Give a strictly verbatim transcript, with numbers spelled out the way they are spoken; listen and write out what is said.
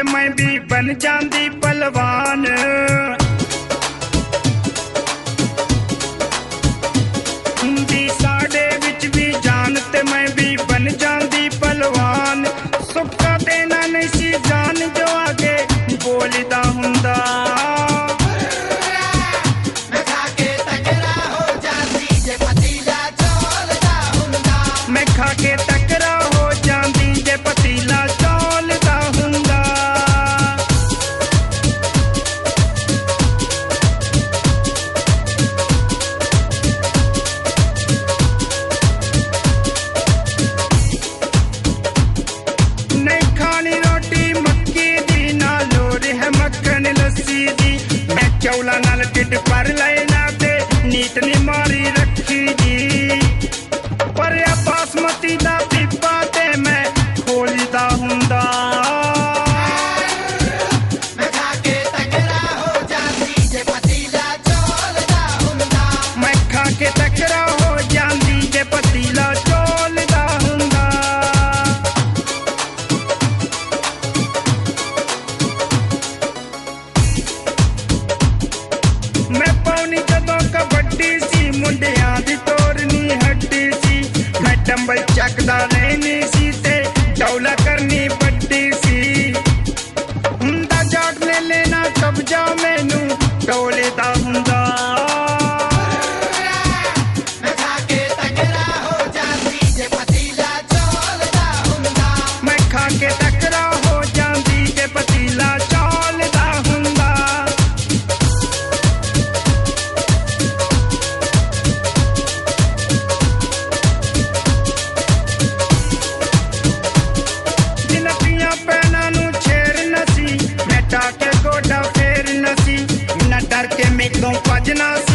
मैं भी बन जांदी पहलवान। हुंदी साडे विच भी जान ते मैं भी बन जांदी पहलवान। सुक्का देना नहीं सी जान जो आगे बोलदा हुंदा। मैं खा के तकरा हो जांदी जे पतीला चोलदा हुंदा। मैं खा के तकरा हो जांदी जे पतीला चोलदा हुंदा। नहीं खानी रोटी मक्की दी ना लोर है मक्खन लस्सी दी। मैं चौला नाल टिड भर लेना ते नीत नी मारी रखी दी। पर या बासमती दा पीपा ते मैं खोलदा हुंदा। मैं खा के तकरा हो जांदी जे पतीला चोलदा हुंदा। मैं खा के तकरा हो जांदी जे पतीला चोलदा हुंदा। मैं पौनी जदों कबड्डी सी मुंडियां दी तोरनी हड्डी सी। मैं टंबल चकदा रहनी सी ते डौला करनी बड्डी सी। हुंदा जाट ने लेना कब्जा मैनू डोलेदा हुंदा। मैं खा के तकरा हो जांदी जे पतीला चोलदा हुंदा। मैं खा के तकरा हो जांदी जे पतीला चोलदा हुंदा। जिनतियां पैना नू छेड़ नसी मैं टाके गोडा फेर नसी। न डर के मेकों भजना सी